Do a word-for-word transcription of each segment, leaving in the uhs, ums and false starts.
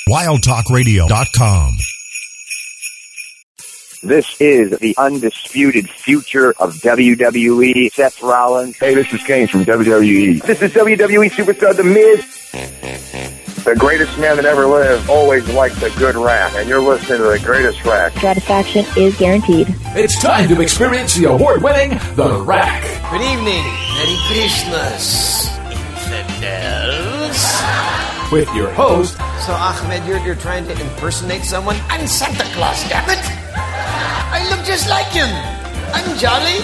wild talk radio dot com. This is the undisputed future of W W E. Seth Rollins. Hey, this is Kane from W W E. This is W W E superstar The Miz. The greatest man that ever lived always liked a good rap, and you're listening to the greatest rap. Satisfaction is guaranteed. It's time to experience the award-winning The Rack. Good evening. Merry Christmas, infidels. With your host... So, Ahmed, you're, you're trying to impersonate someone? I'm Santa Claus, damn it! I look just like him. I'm jolly.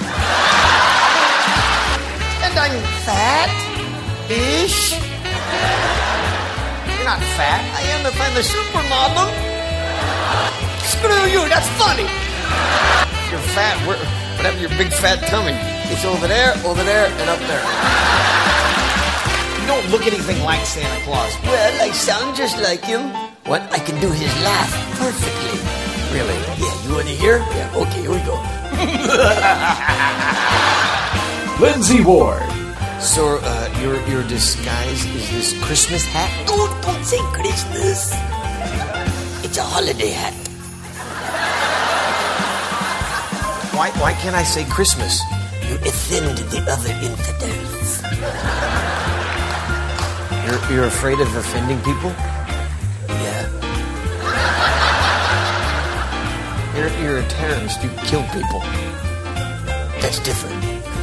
And I'm fat-ish. You're not fat. I am if I'm a supermodel. Screw you, that's funny. You're fat. Where, what happened to your big fat tummy? It's over there, over there, and up there. You don't look anything like Santa Claus. Well, I sound just like him. What? I can do his laugh perfectly. Really? Yeah, you want to hear? Yeah, okay, here we go. Lindsay Ward. So, uh, your your disguise is this Christmas hat? Oh, don't say Christmas. It's a holiday hat. Why why can't I say Christmas? You offend the other infidels. You're, you're afraid of offending people? Yeah. You're, you're a terrorist. You kill people. That's different.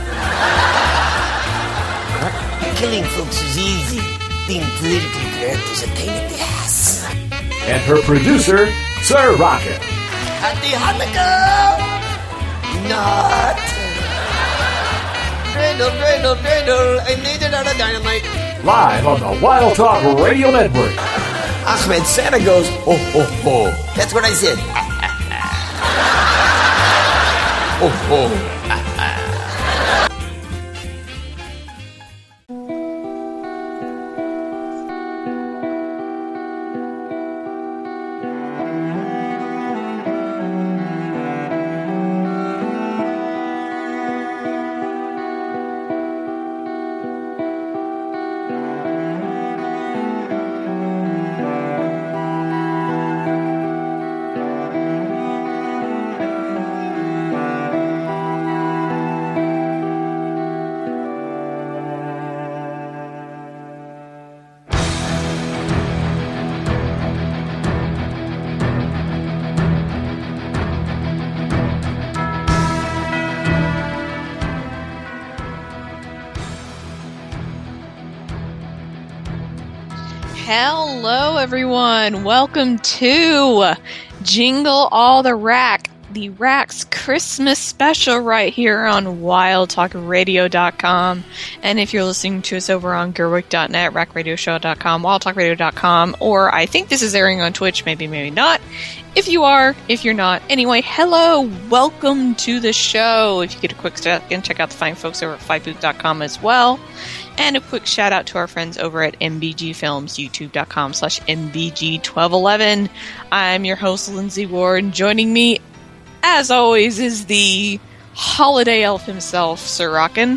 What? Killing folks is easy. Being politically correct is a pain in the ass. And her producer, Sir Rocket. Happy Hanukkah! Not. Dreidel, dreidel, dreidel. I made it out of dynamite. Live on the Wild Talk Radio Network. Ahmed, Santa goes, ho, ho, ho. That's what I said. Ho, ho. Hello, everyone. Welcome to Jingle All the Rack, the Rack's Christmas special right here on wild talk radio dot com. And if you're listening to us over on gerwick dot net, rack radio show dot com, wild talk radio dot com, or I think this is airing on Twitch, maybe, maybe not. If you are, if you're not. Anyway, hello, welcome to the show. If you get a quick second, check out the fine folks over at five boot dot com as well. And a quick shout out to our friends over at M B G Films, youtube dot com slash M B G twelve eleven. I'm your host, Lindsay Ward, and joining me, as always, is the holiday elf himself, Sir Rockin.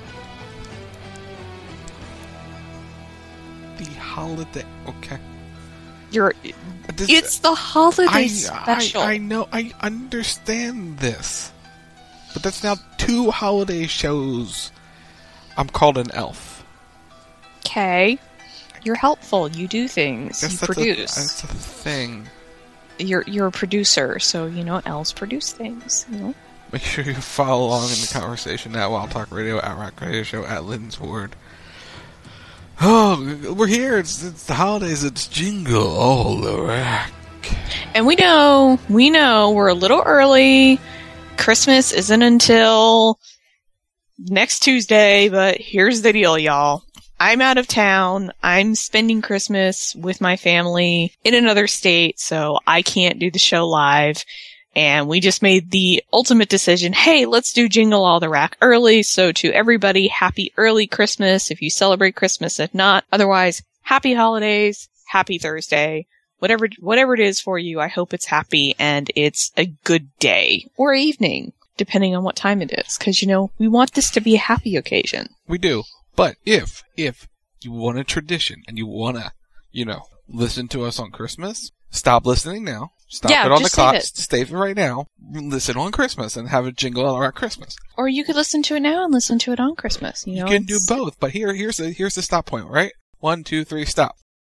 The holiday, okay. You're, this, it's the holiday I, special. I, I know, I understand this. But that's now two holiday shows. I'm called an elf. Okay. You're helpful. You do things. You that's produce. A, that's a thing. You're you're a producer, so, you know, elves produce things, you know? Make sure you follow along in the conversation at Wild Talk Radio, at Rock Radio Show, at Lynn's Ward. Oh, we're here. It's, it's the holidays. It's Jingle All the Rack. And we know, we know we're a little early. Christmas isn't until next Tuesday, but here's the deal, y'all. I'm out of town. I'm spending Christmas with my family in another state, so I can't do the show live. And we just made the ultimate decision, hey, let's do Jingle All the Rack early. So to everybody, happy early Christmas if you celebrate Christmas. If not, otherwise, happy holidays, happy Thursday. Whatever whatever it is for you, I hope it's happy and it's a good day or evening, depending on what time it is. Because, you know, we want this to be a happy occasion. We do. But if, if you want a tradition and you want to, you know, listen to us on Christmas. Stop listening now. Stop Yeah, it on the just clock. save it. Save it right now. Listen on Christmas and have a jingle all around Christmas. Or you could listen to it now and listen to it on Christmas. You know, You can do it's- both, but here, here's the here's the stop point, right? One, two, three, stop.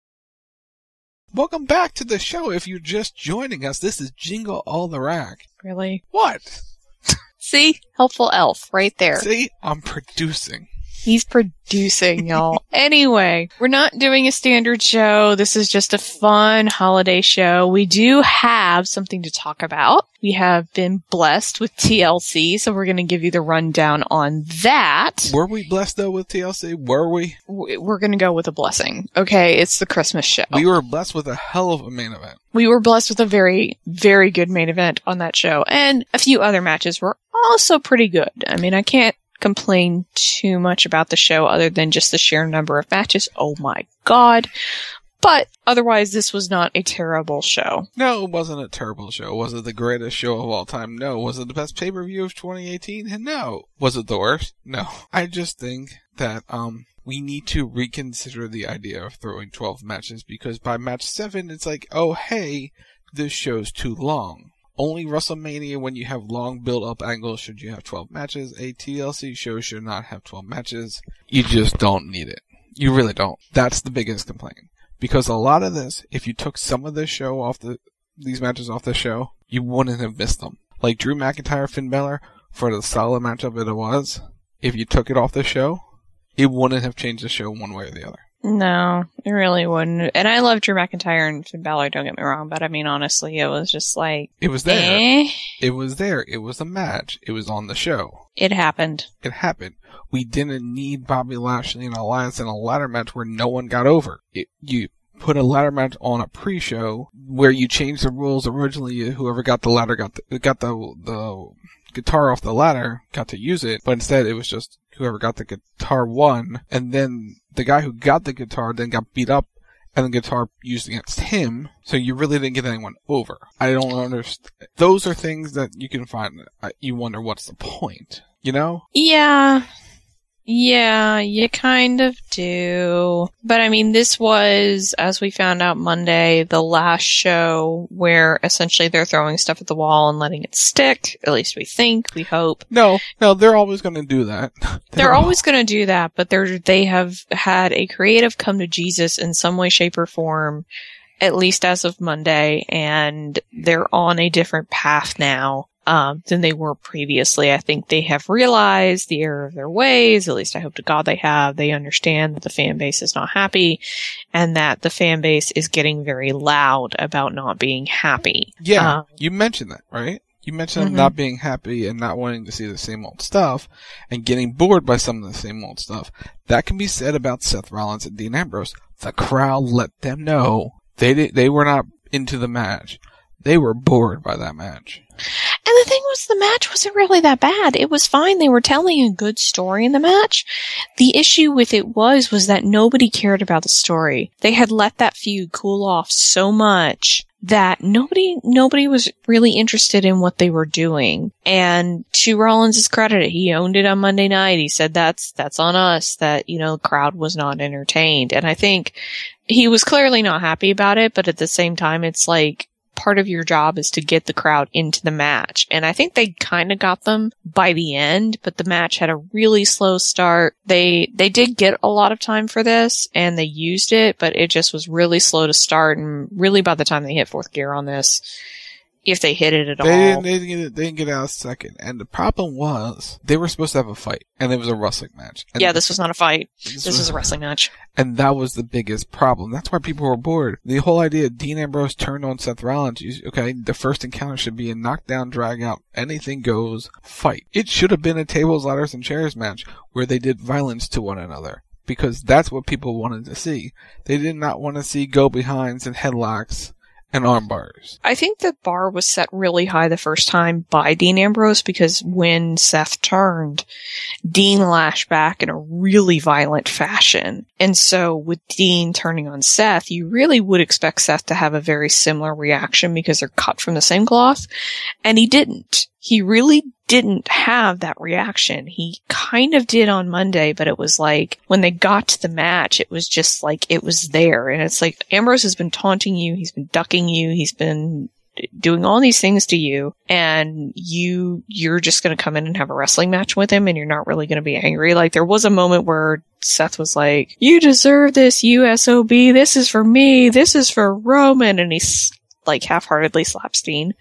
Welcome back to the show. If you're just joining us, this is Jingle All the Rack. Really? What? See? Helpful elf right there. See, I'm producing. He's producing, y'all. Anyway, we're not doing a standard show. This is just a fun holiday show. We do have something to talk about. We have been blessed with T L C, so we're going to give you the rundown on that. Were we blessed though with T L C? Were we? We're going to go with a blessing. Okay, it's the Christmas show. We were blessed with a hell of a main event. We were blessed with a very, very good main event on that show. And a few other matches were also pretty good. I mean, I can't complain too much about the show other than just the sheer number of matches. Oh my god. But otherwise, this was not a terrible show. No, it wasn't a terrible show. Was it the greatest show of all time? No. Was it the best pay-per-view of twenty eighteen? No. Was it the worst? No. I just think that, um, we need to reconsider the idea of throwing twelve matches, because by match seven, it's like, oh hey, this show's too long. Only WrestleMania, when you have long build-up angles, should you have twelve matches. A T L C show should not have twelve matches. You just don't need it. You really don't. That's the biggest complaint. Because a lot of this, if you took some of this show off the, these matches off the show, you wouldn't have missed them. Like Drew McIntyre, Finn Balor, for the solid matchup that it was, if you took it off the show, it wouldn't have changed the show one way or the other. No, it really wouldn't. And I love Drew McIntyre and Finn Balor, don't get me wrong, but I mean, honestly, it was just like... It was there. Eh? It was there. It was a match. It was on the show. It happened. It happened. We didn't need Bobby Lashley and Elias in a ladder match where no one got over. It, you put a ladder match on a pre-show where you changed the rules originally. Whoever got the ladder got the, got the, the guitar off the ladder got to use it, but instead it was just whoever got the guitar won, and then the guy who got the guitar then got beat up and the guitar used against him, so you really didn't get anyone over. I don't understand. Those are things that you can find, you wonder what's the point, you know? Yeah. Yeah, you kind of do. But I mean, this was, as we found out Monday, the last show where essentially they're throwing stuff at the wall and letting it stick. At least we think, we hope. No, no, they're always going to do that. They're, they're always going to do that, but they're, they have had a creative come to Jesus in some way, shape, or form, at least as of Monday, and they're on a different path now. Um, than they were previously. I think they have realized the error of their ways. At least I hope to God they have. They understand that the fan base is not happy and that the fan base is getting very loud about not being happy. Yeah, um, you mentioned that, right? You mentioned mm-hmm. them not being happy and not wanting to see the same old stuff and getting bored by some of the same old stuff. That can be said about Seth Rollins and Dean Ambrose. The crowd let them know they did, they were not into the match. They were bored by that match. And the thing was, the match wasn't really that bad. It was fine. They were telling a good story in the match. The issue with it was, was that nobody cared about the story. They had let that feud cool off so much that nobody, nobody was really interested in what they were doing. And to Rollins' credit, he owned it on Monday night. He said that's, that's on us, that, you know, the crowd was not entertained. And I think he was clearly not happy about it, but at the same time, it's like, part of your job is to get the crowd into the match. And I think they kind of got them by the end, but the match had a really slow start. They, they did get a lot of time for this and they used it, but it just was really slow to start. And really by the time they hit fourth gear on this, if they hit it at they all. Didn't, they, didn't get it, they didn't get out second. And the problem was, they were supposed to have a fight. And it was a wrestling match. And yeah, this was not a fight. This, this was, was a wrestling match. And that was the biggest problem. That's why people were bored. The whole idea of Dean Ambrose turned on Seth Rollins. You, okay, the first encounter should be a knockdown, drag out, anything goes, fight. It should have been a tables, ladders, and chairs match where they did violence to one another. Because that's what people wanted to see. They did not want to see go-behinds and headlocks and arm bars. I think the bar was set really high the first time by Dean Ambrose because when Seth turned, Dean lashed back in a really violent fashion. And so with Dean turning on Seth, you really would expect Seth to have a very similar reaction because they're cut from the same cloth. And he didn't. He really didn't have that reaction. He kind of did on Monday, but it was like when they got to the match, it was just like it was there. And it's like Ambrose has been taunting you, he's been ducking you, he's been doing all these things to you, and you you're just going to come in and have a wrestling match with him, and you're not really going to be angry. Like, there was a moment where Seth was like, "You deserve this, U S O B. This is for me. This is for Roman," and he's like half-heartedly slaps Dean.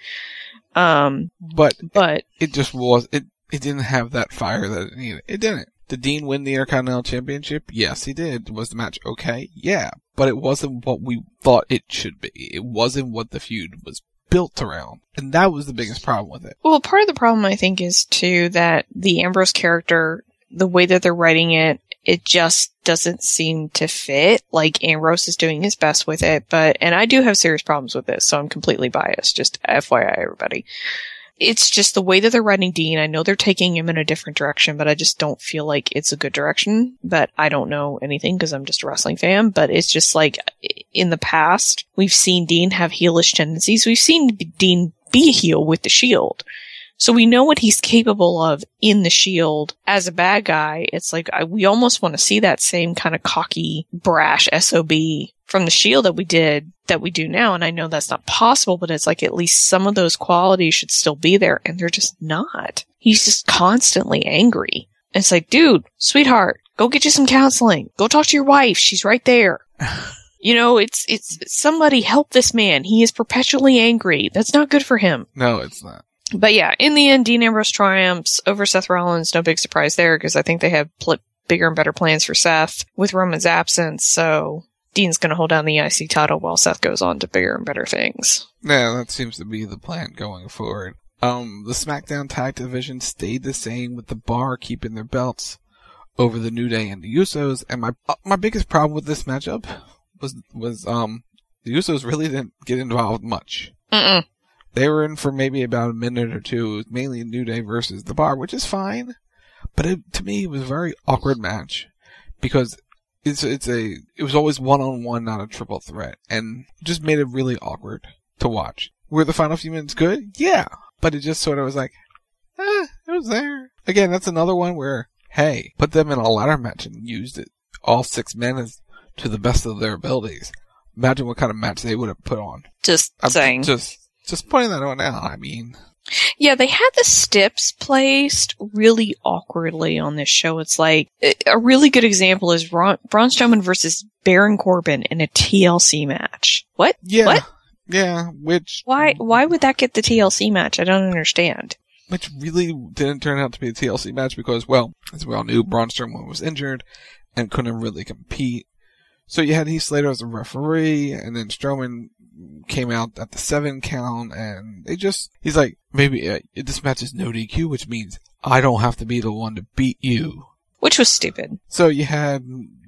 Um, but but it, it just was it. It didn't have that fire that it needed. It didn't. Did Dean win the Intercontinental Championship? Yes, he did. Was the match okay? Yeah, but it wasn't what we thought it should be. It wasn't what the feud was built around. And that was the biggest problem with it. Well, part of the problem, I think, is, too, that the Ambrose character, the way that they're writing it, it just doesn't seem to fit. Like, Ambrose is doing his best with it, but, and I do have serious problems with this, so I'm completely biased. Just F Y I, everybody. It's just the way that they're writing Dean. I know they're taking him in a different direction, but I just don't feel like it's a good direction. But I don't know anything because I'm just a wrestling fan. But it's just like, in the past, we've seen Dean have heelish tendencies. We've seen Dean be a heel with the Shield. So we know what he's capable of in the Shield as a bad guy. It's like, I, we almost want to see that same kind of cocky, brash S O B from the Shield that we did, that we do now. And I know that's not possible, but it's like at least some of those qualities should still be there, and they're just not. He's just constantly angry. And it's like, dude, sweetheart, go get you some counseling. Go talk to your wife. She's right there. You know, it's, it's, somebody help this man. He is perpetually angry. That's not good for him. No, it's not. But yeah, in the end, Dean Ambrose triumphs over Seth Rollins. No big surprise there, because I think they have pl- bigger and better plans for Seth with Roman's absence. So Dean's going to hold down the I C title while Seth goes on to bigger and better things. Yeah, that seems to be the plan going forward. Um, the SmackDown Tag Division stayed the same, with the Bar keeping their belts over the New Day and the Usos. And my uh, my biggest problem with this matchup was was um the Usos really didn't get involved much. Mm-mm. They were in for maybe about a minute or two. It was mainly New Day versus the Bar, which is fine. But it, to me, it was a very awkward match because it's it's a it was always one on one, not a triple threat, and it just made it really awkward to watch. Were the final few minutes good? Yeah, but it just sort of was like, eh, it was there. Again, that's another one where, hey, put them in a ladder match and used it all six men as to the best of their abilities. Imagine what kind of match they would have put on. Just I'm saying. Just. Just pointing that out now, I mean. Yeah, they had the steps placed really awkwardly on this show. It's like, a really good example is Braun, Braun Strowman versus Baron Corbin in a T L C match. What? Yeah. What? Yeah, which... Why, why would that get the T L C match? I don't understand. Which really didn't turn out to be a T L C match because, well, as we all knew, Braun Strowman was injured and couldn't really compete. So you had Heath Slater as a referee, and then Strowman came out at the seven count, and they just, he's like, maybe uh, this match is no D Q, which means I don't have to be the one to beat you. Which was stupid. So you had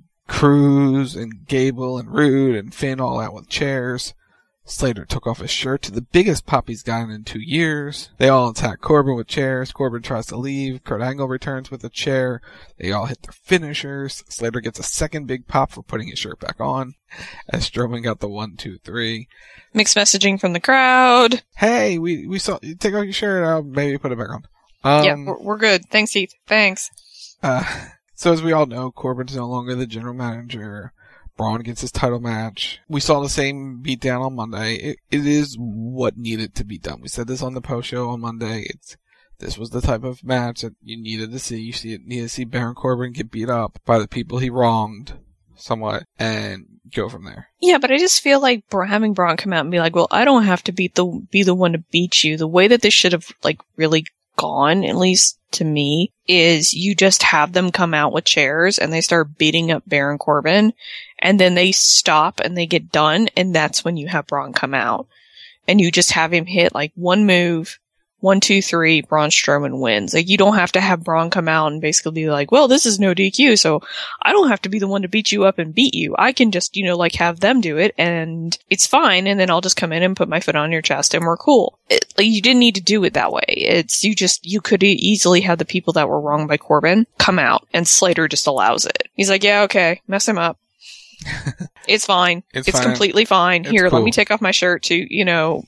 Cruz and Gable and Rude and Finn all out with chairs. Slater took off his shirt to the biggest pop he's gotten in two years. They all attack Corbin with chairs. Corbin tries to leave. Kurt Angle returns with a chair. They all hit their finishers. Slater gets a second big pop for putting his shirt back on, as Strowman got the one, two, three. Mixed messaging from the crowd. Hey, we we saw you take off your shirt. I'll maybe put it back on. Um, yeah, we're, we're good. Thanks, Heath. Thanks. Uh, so as we all know, Corbin's no longer the general manager. Braun gets his title match. We saw the same beatdown on Monday. It, it is what needed to be done. We said this on the post show on Monday. It's this was the type of match that you needed to see. You see, needed to see Baron Corbin get beat up by the people he wronged somewhat, and go from there. Yeah, but I just feel like having Braun come out and be like, "Well, I don't have to beat the be the one to beat you." The way that this should have like really gone, at least to me, is you just have them come out with chairs and they start beating up Baron Corbin, and then they stop and they get done, and that's when you have Braun come out. And you just have him hit like one move, one, two, three, Braun Strowman wins. Like, you don't have to have Braun come out and basically be like, well, this is no D Q, so I don't have to be the one to beat you up and beat you. I can just, you know, like have them do it, and it's fine, and then I'll just come in and put my foot on your chest and we're cool. It, like, you didn't need to do it that way. It's, you just, you could e- easily have the people that were wronged by Corbin come out, and Slater just allows it. He's like, yeah, okay, mess him up. It's fine. It's, it's fine. completely fine. It's Here, cool. Let me take off my shirt to, you know,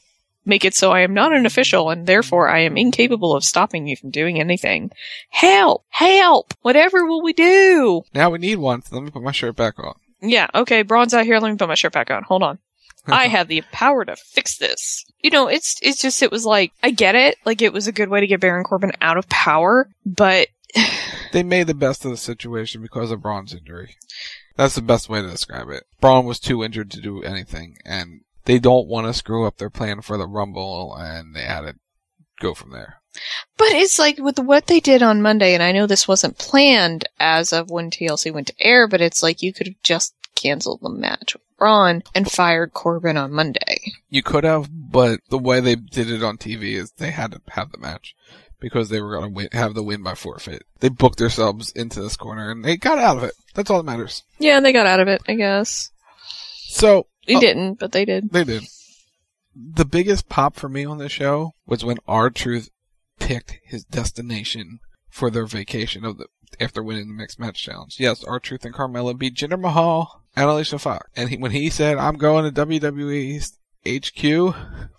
make it so I am not an official, and therefore I am incapable of stopping you from doing anything. Help! Help! Whatever will we do? Now we need one, so let me put my shirt back on. Yeah, okay, Braun's out here, let me put my shirt back on. Hold on. I have the power to fix this. You know, it's it's just, it was like, I get it, like it was a good way to get Baron Corbin out of power, but... They made the best of the situation because of Braun's injury. That's the best way to describe it. Braun was too injured to do anything, and they don't want to screw up their plan for the Rumble, and they had to go from there. But it's like with what they did on Monday, and I know this wasn't planned as of when T L C went to air, but it's like you could have just canceled the match with Braun and fired Corbin on Monday. You could have, but the way they did it on T V is they had to have the match because they were going to have the win by forfeit. They booked themselves into this corner, and they got out of it. That's all that matters. Yeah, they got out of it, I guess. So... They uh, didn't, but they did. They did. The biggest pop for me on this show was when R-Truth picked his destination for their vacation of the after winning the Mixed Match Challenge. Yes, R-Truth and Carmella beat Jinder Mahal and Alicia Fox. And he, when he said, I'm going to W W E's H Q,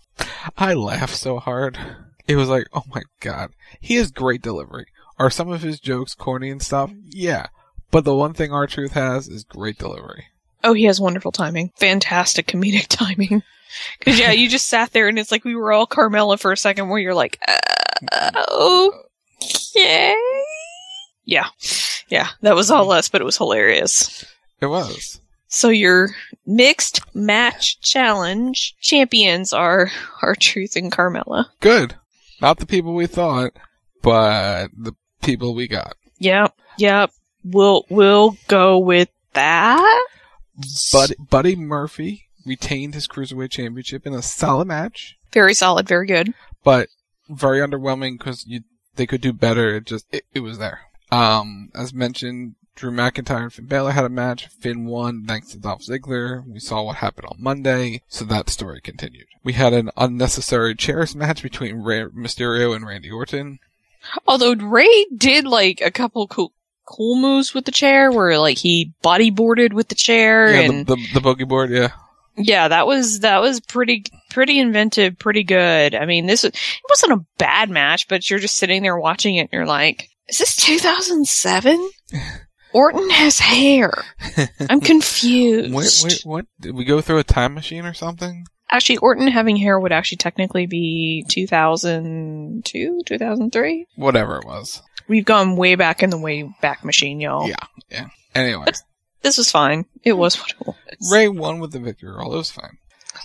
I laughed so hard. It was like, oh my god. He has great delivery. Are some of his jokes corny and stuff? Yeah. But the one thing R-Truth has is great delivery. Oh, he has wonderful timing. Fantastic comedic timing. Because, yeah, you just sat there and it's like we were all Carmella for a second where you're like, uh, okay. Yeah. Yeah, that was all us, but it was hilarious. It was. So your Mixed Match Challenge champions are R-Truth and Carmella. Good. Not the people we thought, but the people we got. Yep, yep. We'll, we'll go with that. Buddy, Buddy Murphy retained his Cruiserweight Championship in a solid match. Very solid, very good. But very underwhelming because you they could do better. It just, it, it was there. Um, as mentioned, Drew McIntyre and Finn Balor had a match. Finn won thanks to Dolph Ziggler. We saw what happened on Monday, so that story continued. We had an unnecessary chairs match between Rey Mysterio and Randy Orton. Although Ray did like a couple cool cool moves with the chair where like he bodyboarded with the chair. Yeah, and the, the, the boogie board, yeah. Yeah, that was, that was pretty, pretty inventive, pretty good. I mean, this was, it wasn't a bad match, but you're just sitting there watching it and you're like, is this two thousand seven? Orton has hair. I'm confused. Wait, wait, what? Did we go through a time machine or something? Actually, Orton having hair would actually technically be two thousand two, two thousand three? Whatever it was. We've gone way back in the way back machine, y'all. Yeah, yeah. Anyway. But this was fine. It was what it was. Ray won with the victory roll. It was fine.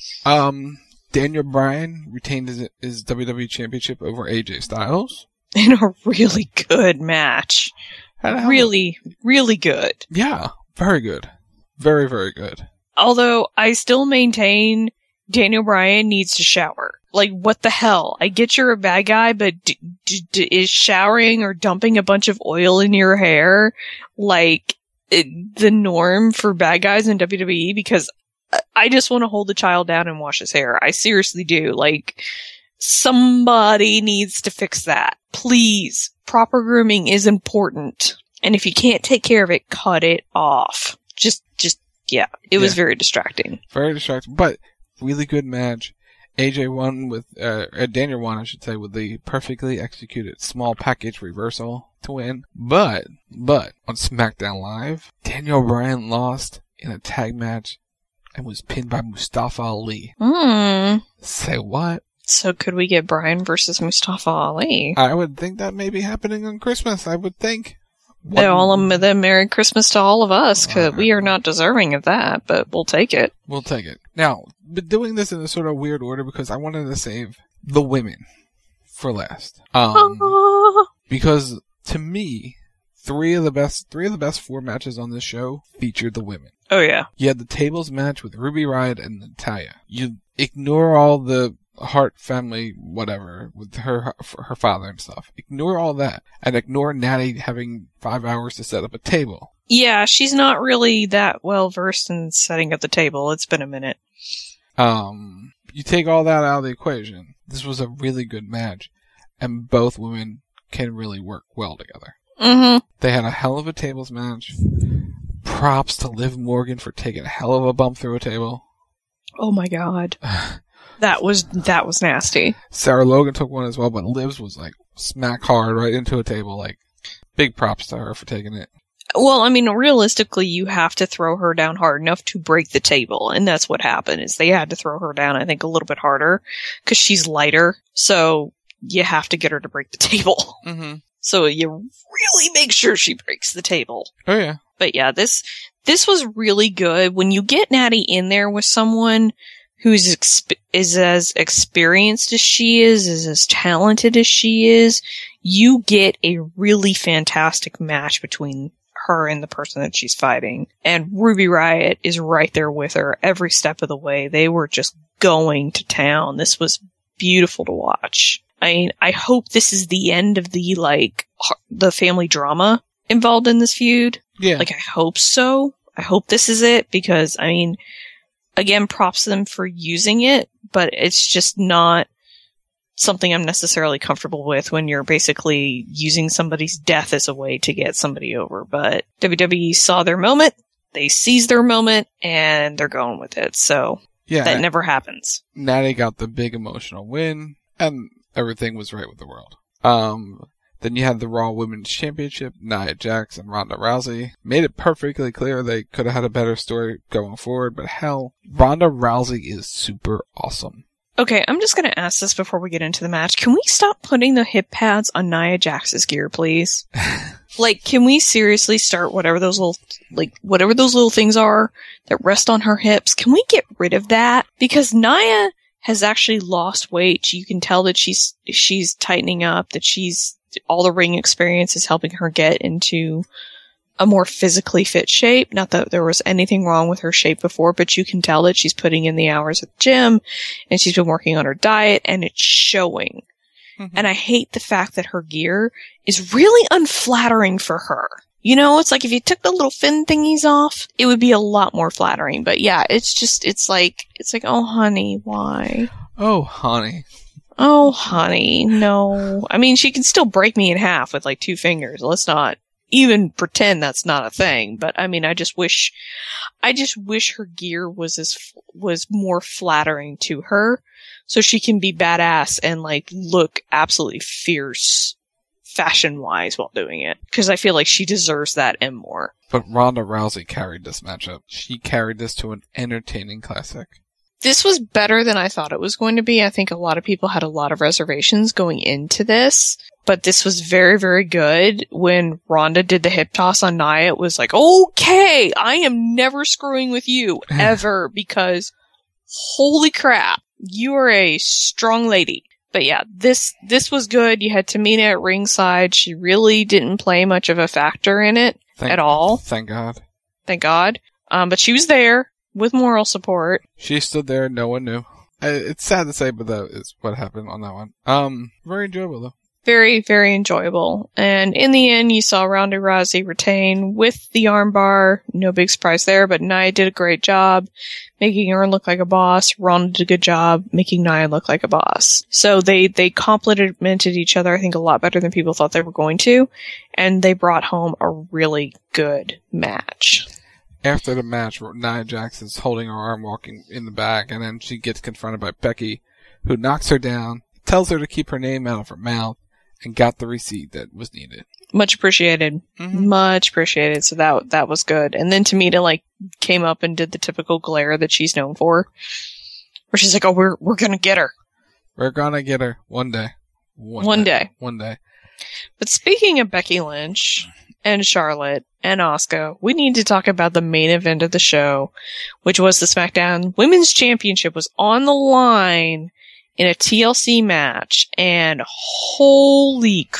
Um, Daniel Bryan retained his, his W W E Championship over A J Styles. In a really good match. Really, really good. Yeah, very good. Very, very good. Although, I still maintain Daniel Bryan needs to shower. Like, what the hell? I get you're a bad guy, but d- d- d- is showering or dumping a bunch of oil in your hair, like, it, the norm for bad guys in W W E? Because I just want to hold the child down and wash his hair. I seriously do. Like, somebody needs to fix that. Please. Proper grooming is important. And if you can't take care of it, cut it off. Just, just, yeah. It was Yeah. very distracting. Very distracting, but really good match. A J won with, uh, uh, Daniel won, I should say, with the perfectly executed small package reversal to win. But, but, on SmackDown Live, Daniel Bryan lost in a tag match and was pinned by Mustafa Ali. Hmm. Say what? So could we get Bryan versus Mustafa Ali? I would think that may be happening on Christmas, I would think. What? All of them, Merry Christmas to all of us, because we are not deserving of that, but we'll take it. We'll take it. Now, but doing this in a sort of weird order because I wanted to save the women for last. Um, because to me, three of the best, three of the best four matches on this show featured the women. Oh yeah. You had the tables match with Ruby Riott and Natalya. You ignore all the Hart family, whatever, with her her father and stuff. Ignore all that. And ignore Natty having five hours to set up a table. Yeah, she's not really that well versed in setting up the table. It's been a minute. Um, you take all that out of the equation. This was a really good match. And both women can really work well together. Mm-hmm. They had a hell of a tables match. Props to Liv Morgan for taking a hell of a bump through a table. Oh my god. That was that was nasty. Sarah Logan took one as well, but Liv's was like smack hard right into a table. Like, big props to her for taking it. Well, I mean, realistically, you have to throw her down hard enough to break the table, and that's what happened. Is they had to throw her down, I think, a little bit harder because she's lighter. So you have to get her to break the table. Mm-hmm. So you really make sure she breaks the table. Oh yeah. But yeah, this this was really good. When you get Natty in there with someone who's exp- is as experienced as she is, is as talented as she is, you get a really fantastic match between her and the person that she's fighting. And Ruby Riott is right there with her every step of the way. They were just going to town. This was beautiful to watch. I mean, I hope this is the end of the, like, the family drama involved in this feud. Yeah. Like, I hope so. I hope this is it because, I mean, again, props to them for using it, but it's just not something I'm necessarily comfortable with when you're basically using somebody's death as a way to get somebody over. But W W E saw their moment, they seized their moment, and they're going with it. So yeah, that never happens. Natty got the big emotional win, and everything was right with the world. Um, then you had the Raw Women's Championship, Nia Jax and Ronda Rousey. Made it perfectly clear they could have had a better story going forward, but hell, Ronda Rousey is super awesome. Okay, I'm just going to ask this before we get into the match. Can we stop putting the hip pads on Nia Jax's gear, please? Like, can we seriously start whatever those little, like, whatever those little things are that rest on her hips? Can we get rid of that? Because Nia has actually lost weight. You can tell that she's, she's tightening up, that she's, all the ring experience is helping her get into a more physically fit shape. Not that there was anything wrong with her shape before, but you can tell that she's putting in the hours at the gym and she's been working on her diet and it's showing. Mm-hmm. And I hate the fact that her gear is really unflattering for her. You know, it's like if you took the little fin thingies off, it would be a lot more flattering. But yeah, it's just, it's like, it's like, oh honey, why? Oh honey. Oh honey, no. I mean, she can still break me in half with like two fingers. Let's not even pretend that's not a thing. But I mean, I just wish, I just wish her gear was as, was more flattering to her so she can be badass and like look absolutely fierce fashion wise while doing it. Cause I feel like she deserves that and more. But Ronda Rousey carried this matchup. She carried this to an entertaining classic. This was better than I thought it was going to be. I think a lot of people had a lot of reservations going into this, but this was very, very good. When Ronda did the hip toss on Nia, it was like, okay, I am never screwing with you ever because holy crap, you are a strong lady. But yeah, this, this was good. You had Tamina at ringside. She really didn't play much of a factor in it thank, at all. Thank God. Thank God. Um, but she was there with moral support. She stood there, no one knew. It's sad to say, but that is what happened on that one. Um, very enjoyable though. Very, very enjoyable. And in the end, you saw Ronda Rousey retain with the armbar. No big surprise there, but Nia did a great job making her look like a boss. Ronda did a good job making Nia look like a boss. So they, they complemented each other, I think, a lot better than people thought they were going to. And they brought home a really good match. After the match, Nia Jax is holding her arm, walking in the back, and then she gets confronted by Becky, who knocks her down, tells her to keep her name out of her mouth, and got the receipt that was needed. Much appreciated. Mm-hmm. Much appreciated. So that that was good. And then Tamina like came up and did the typical glare that she's known for, where she's like, "Oh, we're we're gonna get her. We're gonna get her one day. One, one day. day. One day." But speaking of Becky Lynch and Charlotte and Asuka, we need to talk about the main event of the show, which was the SmackDown Women's Championship was on the line in a T L C match, and holy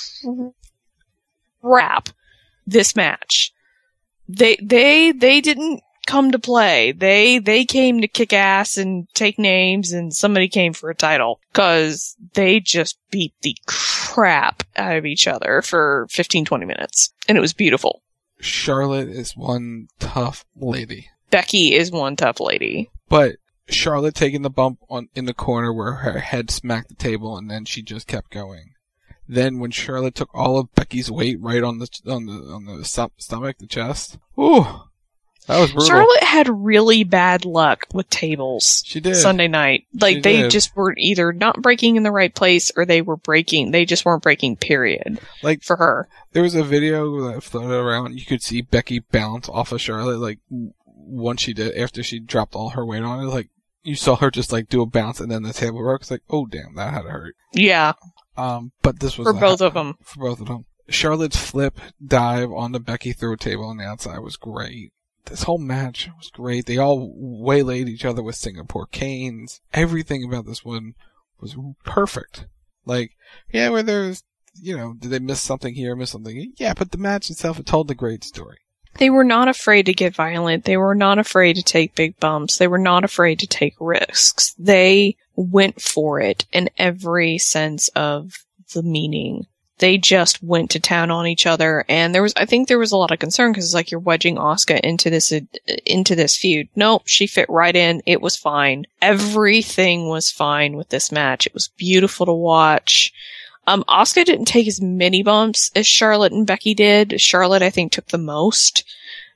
crap, this match. They, they, they didn't come to play. They, they came to kick ass and take names, and somebody came for a title. Cause they just beat the crap out of each other for fifteen, twenty minutes. And it was beautiful. Charlotte is one tough lady. Becky is one tough lady. But Charlotte taking the bump on in the corner where her head smacked the table, and then she just kept going. Then when Charlotte took all of Becky's weight right on the on the on the stomach, the chest, ooh, That was brutal. Charlotte had really bad luck with tables. She did. Sunday night. Like, She they did. just were either not breaking in the right place or they were breaking. They just weren't breaking, period. Like, for her. There was a video that floated around. You could see Becky bounce off of Charlotte, like, once she did, after she dropped all her weight on it. Like, you saw her just, like, do a bounce and then the table broke. It's like, oh, damn, that had to hurt. Yeah. Um, but this was For both of them. For both of them. Charlotte's flip dive onto Becky through a table on the outside was great. This whole match was great. They all waylaid each other with Singapore canes. Everything about this one was perfect. Like, yeah, where there's, you know, did they miss something here, miss something? Yeah, but the match itself, it told a great story. They were not afraid to get violent. They were not afraid to take big bumps. They were not afraid to take risks. They went for it in every sense of the meaning. They just went to town on each other, and there was, I think there was a lot of concern because it's like you're wedging Asuka into this, uh, into this feud. Nope, she fit right in. It was fine. Everything was fine with this match. It was beautiful to watch. Um, Asuka didn't take as many bumps as Charlotte and Becky did. Charlotte, I think, took the most,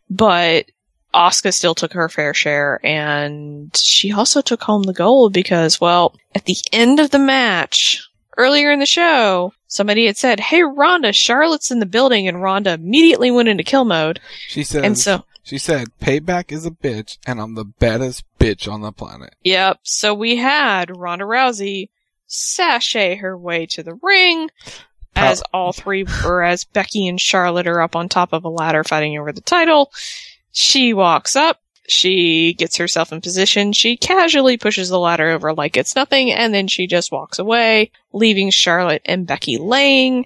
but Asuka still took her fair share, and she also took home the gold because, well, at the end of the match, earlier in the show, somebody had said, "Hey, Rhonda, Charlotte's in the building," and Rhonda immediately went into kill mode. She said, and so, she said, "Payback is a bitch, and I'm the baddest bitch on the planet." Yep. So we had Ronda Rousey sashay her way to the ring as all three, or as Becky and Charlotte are up on top of a ladder fighting over the title. She walks up. She gets herself in position. She casually pushes the ladder over like it's nothing, and then she just walks away, leaving Charlotte and Becky laying.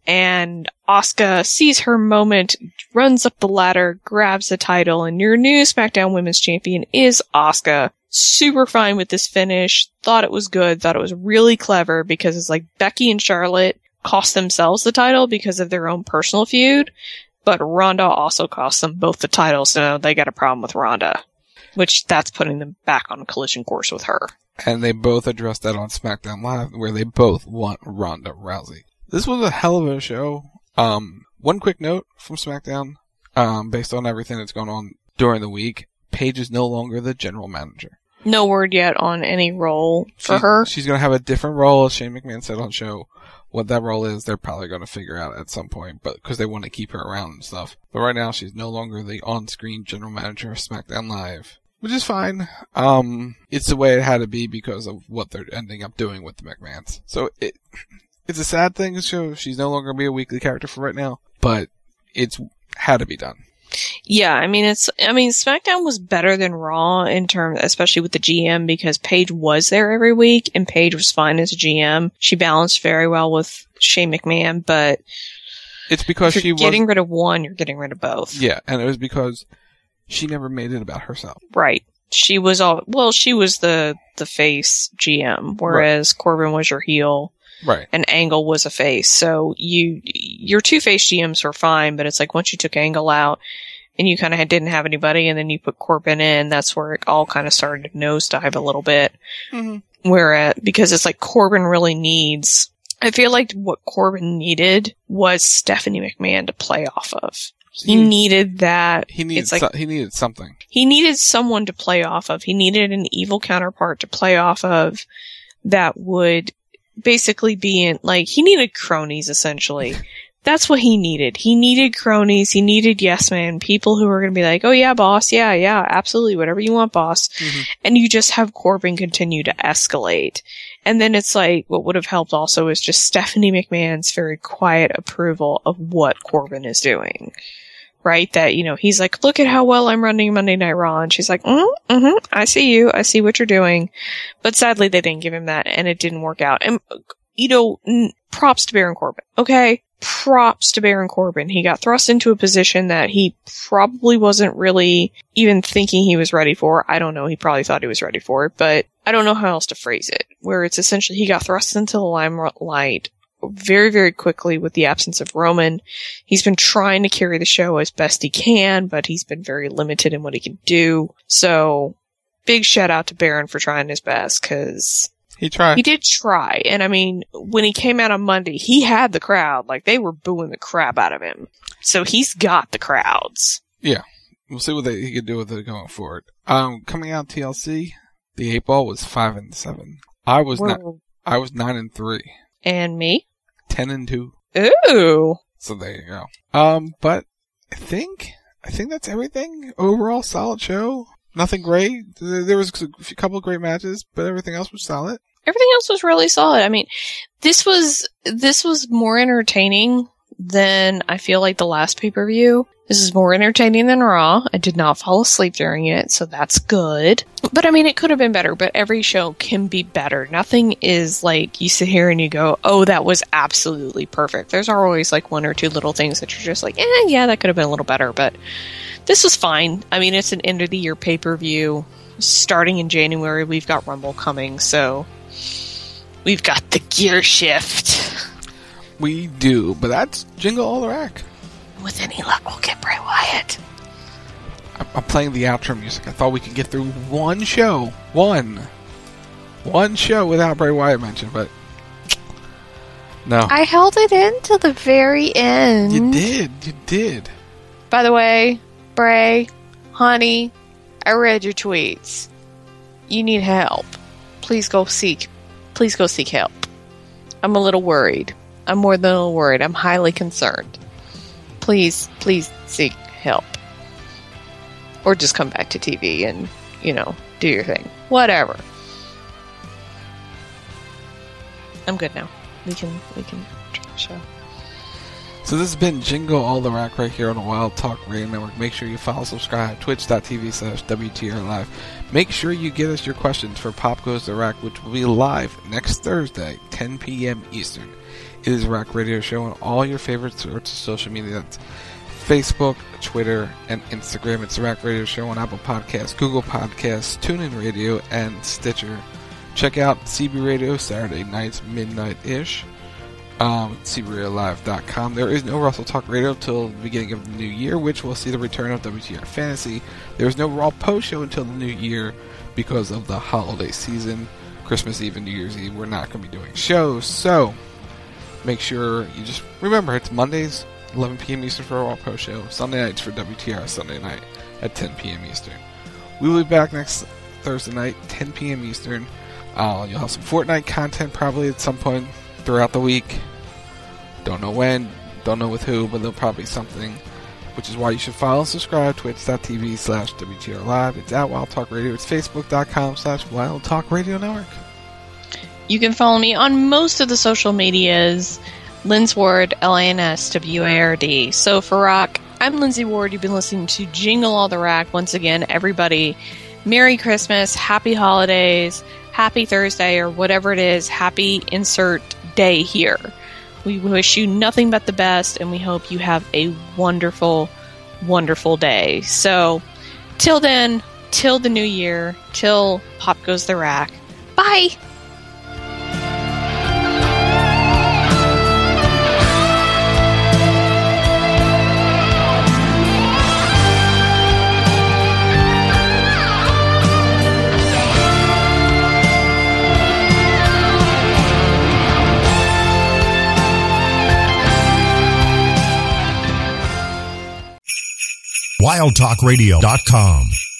And Asuka sees her moment, runs up the ladder, grabs the title, and your new SmackDown Women's Champion is Asuka. Super fine with this finish. Thought it was good. Thought it was really clever because it's like Becky and Charlotte cost themselves the title because of their own personal feud. But Ronda also cost them both the titles, so they got a problem with Ronda. Which, that's putting them back on a collision course with her. And they both addressed that on SmackDown Live, where they both want Ronda Rousey. This was a hell of a show. Um, one quick note from SmackDown, um, based on everything that's going on during the week, Paige is no longer the general manager. No word yet on any role for she's, her. She's going to have a different role, as Shane McMahon said on the show. What that role is, they're probably going to figure out at some point, but because they want to keep her around and stuff. But right now, she's no longer the on-screen general manager of SmackDown Live, which is fine. Um, it's the way it had to be because of what they're ending up doing with the McMahons. So it, it's a sad thing to show she's no longer going to be a weekly character for right now, but it's had to be done. Yeah, I mean, it's, I mean, SmackDown was better than Raw in terms, especially with the G M, because Paige was there every week, and Paige was fine as a G M. She balanced very well with Shane McMahon, but it's because if you're she getting was rid of one, you're getting rid of both. Yeah, and it was because she never made it about herself. Right. She was all, well, she was the, the face G M, whereas right. Corbin was your heel. Right. And Angle was a face. So you, your two face G Ms were fine, but it's like once you took Angle out and you kind of didn't have anybody and then you put Corbin in, that's where it all kind of started to nosedive a little bit. Mm-hmm. Where at, because it's like Corbin really needs, I feel like what Corbin needed was Stephanie McMahon to play off of. He, he needed that. He needed, it's like, so, he needed something. He needed someone to play off of. He needed an evil counterpart to play off of that would basically be in, like, he needed cronies, essentially. That's what he needed. He needed cronies. He needed yes man, people who are going to be like, oh yeah, boss. Yeah, yeah, absolutely. Whatever you want, boss. Mm-hmm. And you just have Corbin continue to escalate. And then it's like, what would have helped also is just Stephanie McMahon's very quiet approval of what Corbin is doing. Right? That, you know, he's like, look at how well I'm running Monday Night Raw. And she's like, mm-hmm, mm-hmm, I see you. I see what you're doing. But sadly, they didn't give him that, and it didn't work out. And, you know, n- props to Baron Corbin. Okay? Props to Baron Corbin. He got thrust into a position that he probably wasn't really even thinking he was ready for. I don't know. He probably thought he was ready for it, but I don't know how else to phrase it. Where it's essentially, he got thrust into the limelight very, very quickly with the absence of Roman. He's been trying to carry the show as best he can, but he's been very limited in what he can do. So, big shout out to Baron for trying his best, cause he tried. He did try. And I mean, when he came out on Monday, he had the crowd. Like, they were booing the crap out of him. So he's got the crowds. Yeah. We'll see what they, he can do with it going forward. Um, coming out T L C, the eight ball was five and seven. I was not. I was nine and three. And me? Ten and two. Ooh. So there you go. Um, but I think I think that's everything. Overall, solid show. Nothing great. There was a couple of great matches, but everything else was solid. Everything else was really solid. I mean, this was this was more entertaining than I feel like the last pay-per-view. This is more entertaining than Raw. I did not fall asleep during it, so that's good. But I mean, it could have been better, but every show can be better. Nothing is like you sit here and you go, oh, that was absolutely perfect. There's always like one or two little things that you're just like, eh, yeah, that could have been a little better, but this was fine. I mean, it's an end of the year pay-per-view. Starting in January, we've got Rumble coming, so we've got the gear shift. We do, but that's Jingle All the Rack. With any luck, we'll get Bray Wyatt. I'm playing the outro music. I thought we could get through one show. One. One show without Bray Wyatt mentioned, but no. I held it in till the very end. You did. You did. By the way, Bray, honey, I read your tweets. You need help. Please go seek. Please go seek help. I'm a little worried. I'm more than a little worried. I'm highly concerned. Please, please seek help. Or just come back to T V and, you know, do your thing. Whatever. I'm good now. We can, we can try the show. So this has been Jingle All the Rack right here on the Wild Talk Radio Network. Make sure you follow, subscribe, twitch.tv slash WTR Live. Make sure you get us your questions for Pop Goes the Rack, which will be live next Thursday, ten p.m. Eastern. It is a Rack Radio Show on all your favorite sorts of social media. That's Facebook, Twitter, and Instagram. It's a Rack Radio Show on Apple Podcasts, Google Podcasts, TuneIn Radio, and Stitcher. Check out C B Radio Saturday nights, midnight-ish. Um, C B radio live dot com. There is no Russell Talk Radio until the beginning of the new year, which will see the return of W T R Fantasy. There is no Raw Post Show until the new year because of the holiday season. Christmas Eve and New Year's Eve, we're not going to be doing shows. So, make sure you just remember, it's Mondays, eleven p.m. Eastern for a Raw Post Show. Sunday nights for W T R Sunday night at ten p.m. Eastern. We will be back next Thursday night, ten p.m. Eastern. Uh, you'll have some Fortnite content probably at some point throughout the week. Don't know when, don't know with who, but there'll probably be something, which is why you should follow and subscribe. Twitch.tv slash WTR Live. It's at Wild Talk Radio. It's Facebook.com slash Wild Talk Radio Network. You can follow me on most of the social medias. Linz Ward, L A N S W A R D. So for Rock, I'm Lindsay Ward. You've been listening to Jingle All the Rack. Once again, everybody, Merry Christmas, Happy Holidays, Happy Thursday, or whatever it is. Happy insert day here. We wish you nothing but the best, and we hope you have a wonderful, wonderful day. So, till then, till the new year, till Pop Goes the Rack. Bye! wild talk radio dot com